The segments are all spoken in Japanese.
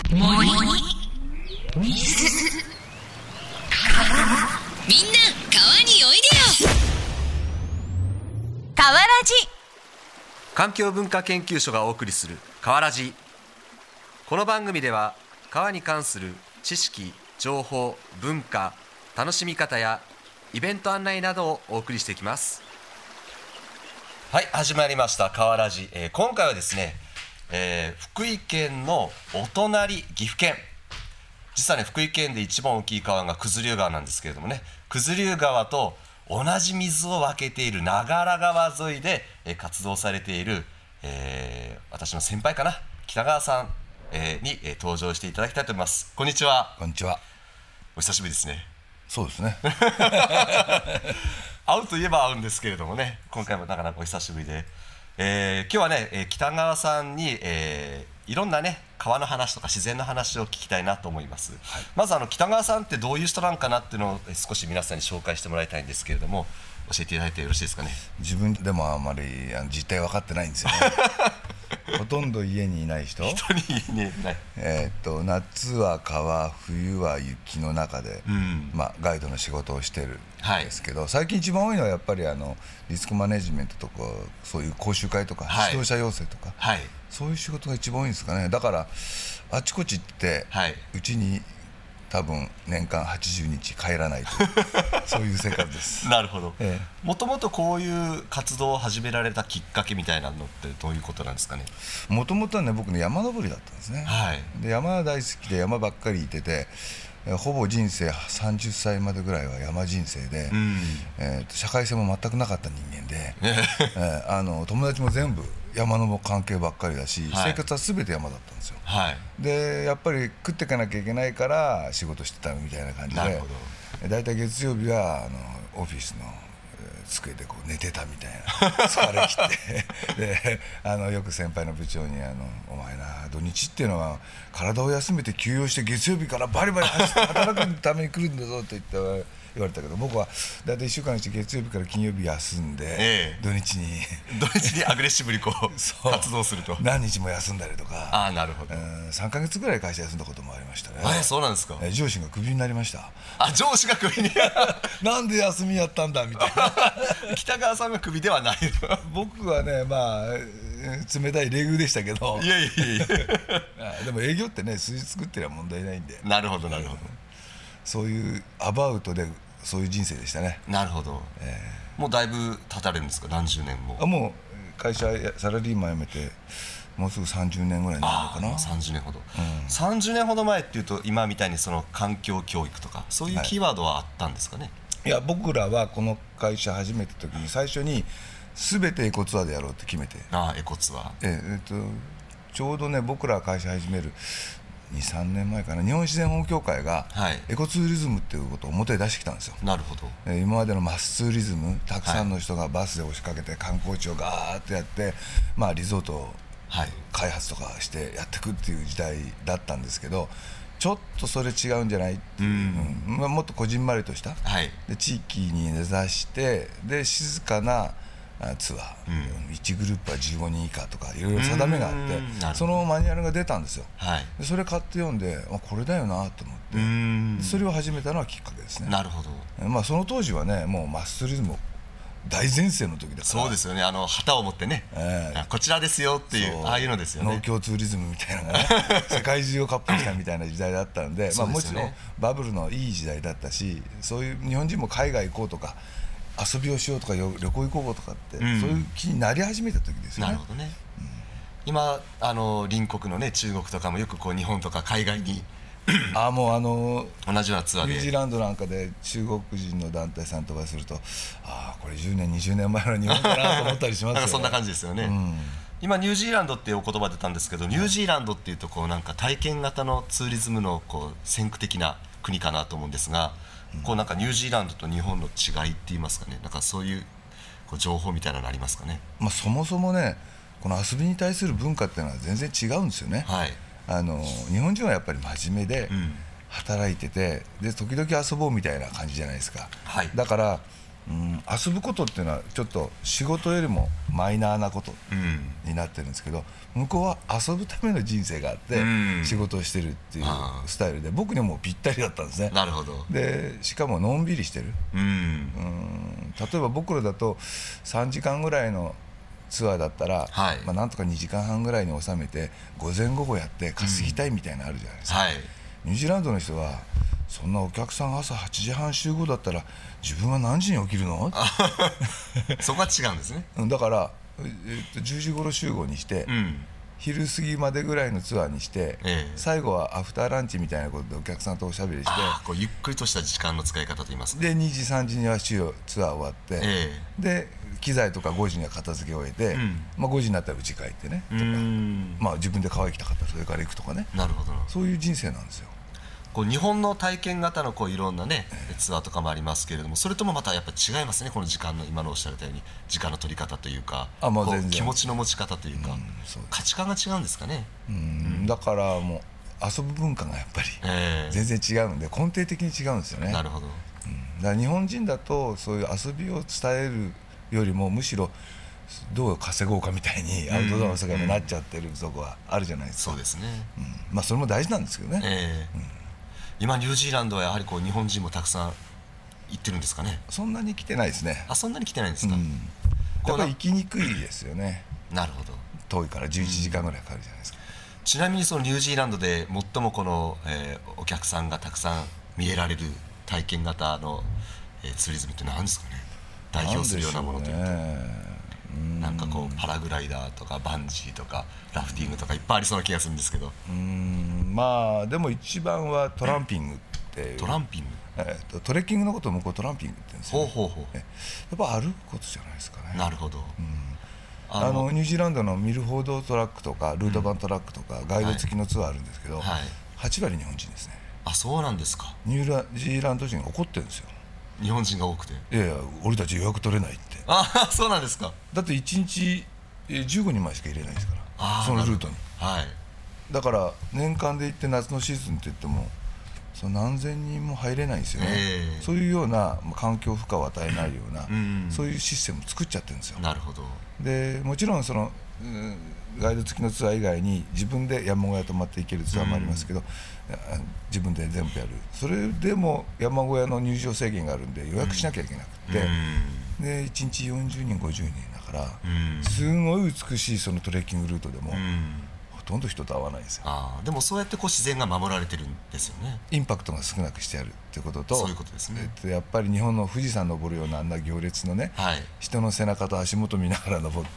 森、水、川。みんな川においでよ。川ラジ。 環境文化研究所がお送りする川ラジ。この番組では川に関する知識、情報、文化、楽しみ方やイベント案内などをお送りしていきます。はい、始まりました川ラジ。今回はですね、福井県のお隣岐阜県、実はね福井県で一番大きい川が九頭竜川なんですけれどもね、九頭竜川と同じ水を分けている長良川沿いで、活動されている、私の先輩かな、北川さん、に、登場していただきたいと思います。こんにちは。 こんにちは。 お久しぶりですね。 そうですね会うといえば会うんですけれどもね、今回もなかなかお久しぶりで、今日はね、北川さんに、いろんなね川の話とか自然の話を聞きたいなと思います、はい、まず北川さんってどういう人なんかなっていうのを少し皆さんに紹介してもらいたいんですけれども、教えていただいてよろしいですかね。 自分でもあまり実態分かってないんですよねほとんど家にいない人一人家にいない、 夏は川、冬は雪の中で、ガイドの仕事をしてるんですけど、最近一番多いのはやっぱりリスクマネジメントとかそういう講習会とか、指導者養成とか、そういう仕事が一番多いんですかね。だからあちこち行って、うちに多分年間80日帰らないとそういう生活です。 なるほど。もともとこういう活動を始められたきっかけみたいなのってどういうことなんですかね。 もともとはね、僕ね山登りだったんですね、で山大好きで山ばっかり行ってて、ほぼ人生30歳までぐらいは山人生で、社会性も全くなかった人間で、友達も全部山の関係ばっかりだし、生活は全て山だったんですよ、でやっぱり食っていかなきゃいけないから仕事してたみたいな感じで、だいたい月曜日はオフィスの机でこう寝てたみたいな疲れ切ってでよく先輩の部長にお前な、土日っていうのは体を休めて休養して月曜日からバリバリ働くために来るんだぞって言われたけど、僕はだいたい1週間にして月曜日から金曜日休んで、土日にアグレッシブにこう活動すると何日も休んだりとか。 なるほど。 3ヶ月ぐらい会社休んだこともありましたね。 そうなんですか。 上司がクビになりました。 上司がクビになんで休みやったんだみたいな北川さんがクビではない僕はね、冷たい冷遇でしたけど、 いやでも営業ってね、数字作ってりゃ問題ないんで。 なるほどなるほど。 そういうアバウトでそういう人生でしたね。 なるほど。もうだいぶ経たれるんですか、何十年も。 もう会社サラリーマン辞めてもうすぐ30年ぐらいになるのかな。 30年ほど、30年ほど前っていうと今みたいにその環境教育とかそういうキーワードはあったんですかね。 いや、僕らはこの会社始めた時に最初に全てエコツアーでやろうって決めて。 エコツアー、 ちょうどね、僕ら会社始める2、3年前かな、日本自然保護協会がエコツーリズムっていうことを表に出してきたんですよ。 なるほど。 今までのマスツーリズム、たくさんの人がバスで押しかけて観光地をガーッとやって、リゾートを開発とかしてやっていくっていう時代だったんですけど、ちょっとそれ違うんじゃないっていう、もっとこじんまりとした、で地域に根ざしてで静かなツアー、1グループは15人以下とかいろいろ定めがあって、そのマニュアルが出たんですよ。でそれ買って読んで、これだよなと思って、それを始めたのはきっかけですね。 なるほど。 その当時はね、もうマスツーリズム大前世の時だから。 そうですよね。旗を持ってね、こちらですよっていうああいうのですよね。 農協ツーリズムみたいなのがね世界中をカップしたみたいな時代だったので、もちろんバブルのいい時代だったし、そういう日本人も海外行こうとか遊びをしようとか旅行行こうとかって、そういう気になり始めた時ですよね。 なるほどね。今隣国のね中国とかもよくこう日本とか海外にもう同じようなツアーでニュージーランドなんかで中国人の団体さんとお会いすると、これ10年20年前の日本かなと思ったりしますよねなんかそんな感じですよね。今ニュージーランドっていうお言葉出たんですけど、ニュージーランドっていうとこうなんか体験型のツーリズムのこう先駆的な国かなと思うんですが、こうなんかニュージーランドと日本の違いって言いますかね、なんかそういうこう情報みたいなのありますかね。 そもそもね、この遊びに対する文化っていうのは全然違うんですよね。日本人はやっぱり真面目で働いてて、で時々遊ぼうみたいな感じじゃないですか。だから遊ぶことっていうのはちょっと仕事よりもマイナーなことになってるんですけど、向こうは遊ぶための人生があって仕事をしてるっていうスタイルで、僕にもぴったりだったんですね。 なるほど。 でしかものんびりしてる。例えば僕らだと3時間ぐらいのツアーだったら、なんとか2時間半ぐらいに収めて午前午後やって稼ぎたいみたいなのあるじゃないですか。ニュージーランドの人はそんなお客さん朝8時半集合だったら自分は何時に起きるのそこは違うんですね。 だから、10時頃集合にして、昼過ぎまでぐらいのツアーにして、最後はアフターランチみたいなことでお客さんとおしゃべりして、 こうゆっくりとした時間の使い方といいますか。 で2時3時にはツアー終わって、で機材とか5時には片付け終えて、5時になったら家帰ってねとか、自分で川行きたかったらそれから行くとかね。 なるほど。 そういう人生なんですよ。 こう日本の体験型のこういろんなね、ツアーとかもありますけれども、それともまたやっぱり違いますね。この時間の今のおっしゃったように時間の取り方というか、 もう全然気持ちの持ち方というか、価値観が違うんですかね。 だからもう遊ぶ文化がやっぱり全然違うんで、根底的に違うんですよね。 なるほど。 だから日本人だとそういう遊びを伝えるよりもむしろどう稼ごうかみたいにアウトドアの世界になっちゃってるとこはあるじゃないですか。 そうですね。 それも大事なんですけどね。 今ニュージーランドはやはりこう日本人もたくさん行ってるんですかね。 そんなに来てないですね。 そんなに来てないんですか。 やっぱり行きにくいですよね。 なるほど。 遠いから11時間ぐらいかかるじゃないですか。 ちなみにそのニュージーランドで最もこの、お客さんがたくさん見えられる体験型の、ツーリズムって何ですかね。代表するようなものというと、なんかこうパラグライダーとかバンジーとかラフティングとかいっぱいありそうな気がするんですけど。 でも一番はトランピングっていう。 トランピング、 トレッキングのことを向こうトランピングって言うんですよ、ね。やっぱ歩くことじゃないですかね。 なるほど。 ニュージーランドのミルフォードトラックとかルートバントラックとかガイド付きのツアーあるんですけど、8割日本人ですね。 そうなんですか。 ニュージーランド人が怒ってるんですよ。 日本人が多くて。 いや俺たち予約取れないって。 そうなんですか。 だって1日15人前しか入れないですから、そのルートに。だから年間で行って夏のシーズンって言ってもその何千人も入れないんですよね。そういうような環境負荷を与えないような、そういうシステムを作っちゃってるんですよ。 なるほど。でもちろんそのガイド付きのツアー以外に自分で山小屋泊まっていけるツアーもありますけど、自分で全部やる。それでも山小屋の入場制限があるんで予約しなきゃいけなくて、で1日40人50人だから、すごい美しいそのトレッキングルートでも、ほとんど人と会わないんですよ。 でもそうやってこう自然が守られてるんですよね。 インパクトが少なくしてやるってことと、 そういうことですね。 やっぱり日本の富士山登るようなあんな行列のね、人の背中と足元見ながら登って、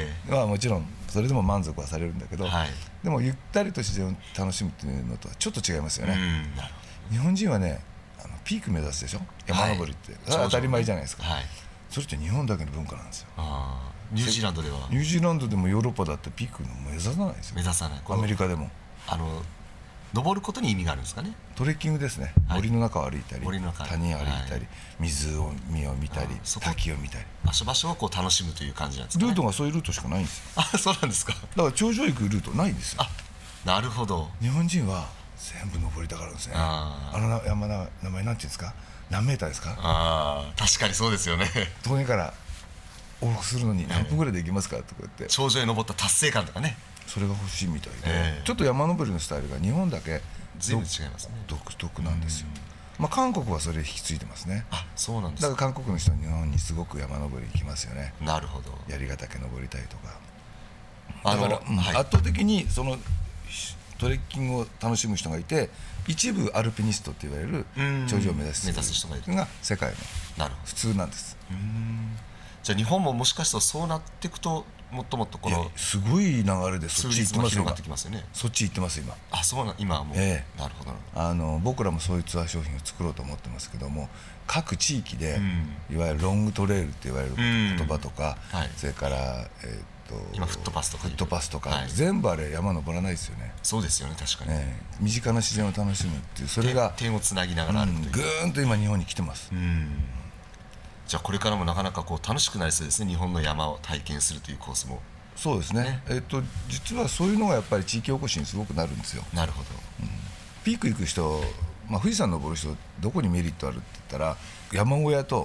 もちろんそれでも満足はされるんだけど、でもゆったりと自然を楽しむっていうのとはちょっと違いますよね。日本人はねピーク目指すでしょ、山登りって、それは当たり前じゃないですか。それって日本だけの文化なんですよ。 ニュージーランドでは。 ニュージーランドでもヨーロッパだってピークの目指さないですよ。 目指さない。 アメリカでも登ることに意味があるんですかね。 トレッキングですね。森の中を歩いたり、谷を歩いたり、湖を見たり、滝を見たり、 場所をこう楽しむという感じなんですかね。 ルートがそういうルートしかないんですよ。 そうなんですか。 だから頂上行くルートないんですよ。 なるほど。 日本人は全部登りたがるんですね。山の名前なんていうんですか、何メーターですか。 確かにそうですよね。 峠から往復するのに何分ぐらいで行きますかとか言って、 頂上に登った達成感とかね、 それが欲しいみたいで、ちょっと山登りのスタイルが日本だけ随分違いますね。 独特なんですよ。韓国はそれ引き継いでますね。 そうなんですか。 だから韓国の人は日本にすごく山登り行きますよね。 なるほど。 槍ヶ岳登りたいとか。 だから圧倒的にそのトレッキングを楽しむ人がいて、一部アルピニストっていわれる頂上を目指す人がいるが世界の普通なんです。 じゃあ日本ももしかしたらそうなっていくともっともっとこのすごい流れでそっち行ってますよ。そっち行ってます今。 今はもう。なるほど。 僕らもそういうツアー商品を作ろうと思ってますけども、各地域でいわゆるロングトレイルっていわれる言葉とか、それから今フットパスとか全部あれ山登らないですよね。 そうですよね、確かに。 身近な自然を楽しむっていう、それが点をつなぎながらあるという、 ぐーんと今日本に来てます。 じゃあこれからもなかなかこう楽しくなりそうですね。日本の山を体験するというコースも。 そうですね。実はそういうのがやっぱり地域おこしにすごくなるんですよ。 なるほど。 ピーク行く人、富士山登る人どこにメリットあるって言ったら、山小屋と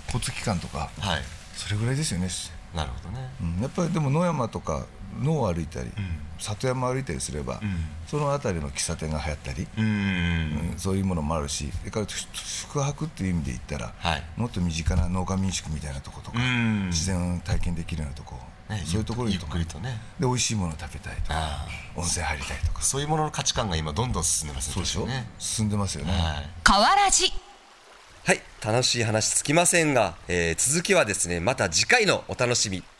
交通機関とか、 はい、 それぐらいですよね。 なるほどね、 やっぱりでも野山とか野を歩いたり、里山を歩いたりすれば、その辺りの喫茶店が流行ったり、そういうものもあるし、それから宿泊っていう意味で言ったら、はい、もっと身近な農家民宿みたいなとことか、自然を体験できるようなとこ、そういうところにゆっくりとね、 で美味しいものを食べたいとか、温泉入りたいとか、 そういうものの価値観が今どんどん進んでますよね。 そうでしょ、進んでますよね。 河原寺。 はい、楽しい話つきませんが、続きはですねまた次回のお楽しみ。